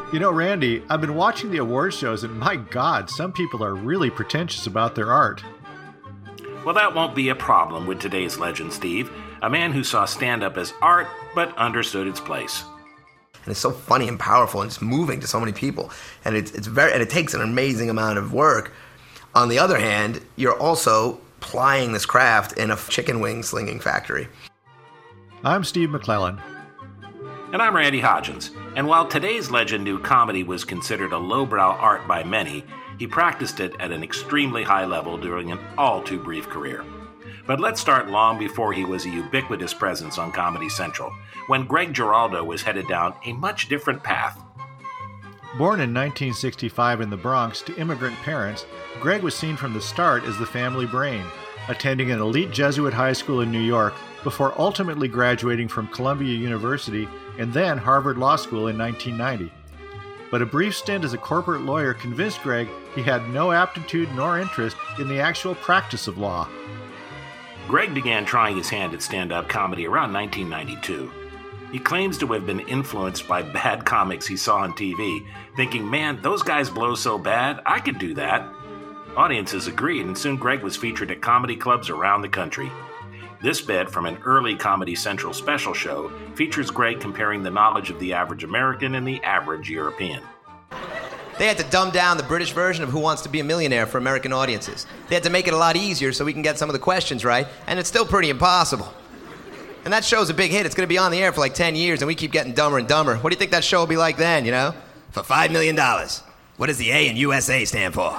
You know, Randy, I've been watching the award shows, and my God, some people are really pretentious about their art. Well, that won't be a problem with today's legend, Steve. A man who saw stand-up as art, but understood its place. And it's so funny and powerful, and it's moving to so many people. And it takes an amazing amount of work. On the other hand, you're also plying this craft in a chicken wing slinging factory. I'm Steve McClellan. And I'm Randy Hodgins. And while today's legend knew comedy was considered a lowbrow art by many, he practiced it at an extremely high level during an all-too-brief career. But let's start long before he was a ubiquitous presence on Comedy Central, when Greg Giraldo was headed down a much different path. Born in 1965 in the Bronx to immigrant parents, Greg was seen from the start as the family brain, attending an elite Jesuit high school in New York before ultimately graduating from Columbia University and then Harvard Law School in 1990. But a brief stint as a corporate lawyer convinced Greg he had no aptitude nor interest in the actual practice of law. Greg began trying his hand at stand-up comedy around 1992. He claims to have been influenced by bad comics he saw on TV, thinking, man, those guys blow so bad, I could do that. Audiences agreed, and soon Greg was featured at comedy clubs around the country. This bit from an early Comedy Central special show features Greg comparing the knowledge of the average American and the average European. They had to dumb down the British version of Who Wants to Be a Millionaire for American audiences. They had to make it a lot easier so we can get some of the questions right, and it's still pretty impossible. And that show's a big hit. It's going to be on the air for like 10 years, and we keep getting dumber and dumber. What do you think that show will be like then, you know? For $5 million. What does the A in USA stand for?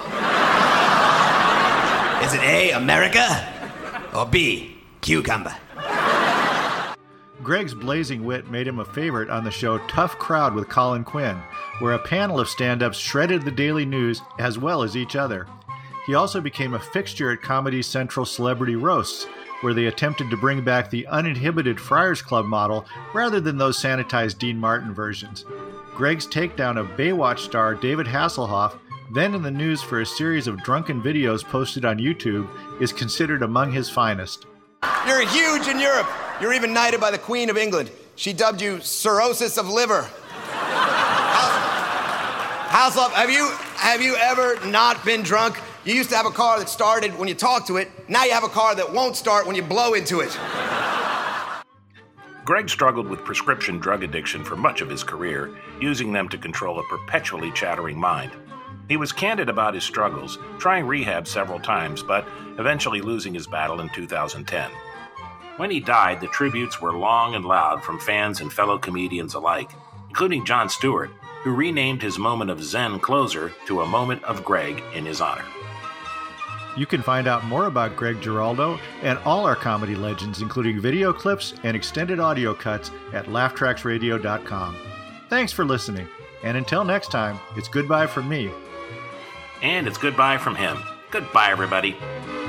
Is it A, America? Or B, cucumber? Greg's blazing wit made him a favorite on the show Tough Crowd with Colin Quinn, where a panel of stand-ups shredded the daily news as well as each other. He also became a fixture at Comedy Central Celebrity Roasts, where they attempted to bring back the uninhibited Friars Club model rather than those sanitized Dean Martin versions. Greg's takedown of Baywatch star David Hasselhoff, then in the news for a series of drunken videos posted on YouTube, is considered among his finest. You're huge in Europe. You're even knighted by the Queen of England. She dubbed you cirrhosis of liver. Hasselhoff, have you ever not been drunk? You used to have a car that started when you talked to it. Now you have a car that won't start when you blow into it. Greg struggled with prescription drug addiction for much of his career, using them to control a perpetually chattering mind. He was candid about his struggles, trying rehab several times, but eventually losing his battle in 2010. When he died, the tributes were long and loud from fans and fellow comedians alike, including Jon Stewart, who renamed his moment of Zen closer to a moment of Greg in his honor. You can find out more about Greg Giraldo and all our comedy legends, including video clips and extended audio cuts at laughtracksradio.com. Thanks for listening, and until next time, it's goodbye from me. And it's goodbye from him. Goodbye, everybody.